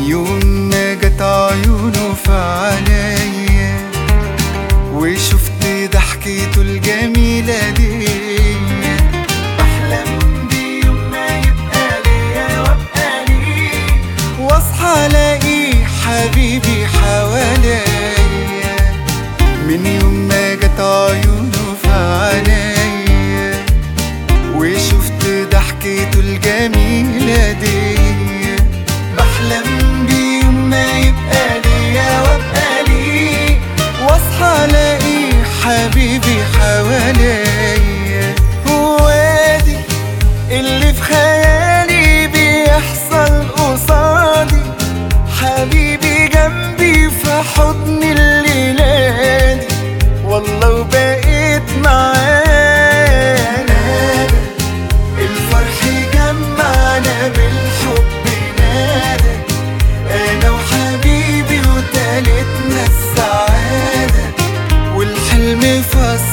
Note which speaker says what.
Speaker 1: يوم ما جت عيونه في عينيا وشفت ضحكته الجميلة دي، بحلم بيوم ما يبقى ليا وابقى ليه، واصحى الاقي حبيبي حواليا. من يوم ما جت عيونه في عينيا وشفت ضحكته الجميلة دي، بحلم بيوم ما يبقى ليا وابقى ليه، واصحى الاقي حبيبي حواليا. هو دي اللي في خيالي بيحصل قصادي، حبيبي جنبي في حضني الليلة دي، والله وبقيت معانا. الفرح جمعنا بالحب نادى، انا وحبيبي وتالتنا السعادة، والحلم فصل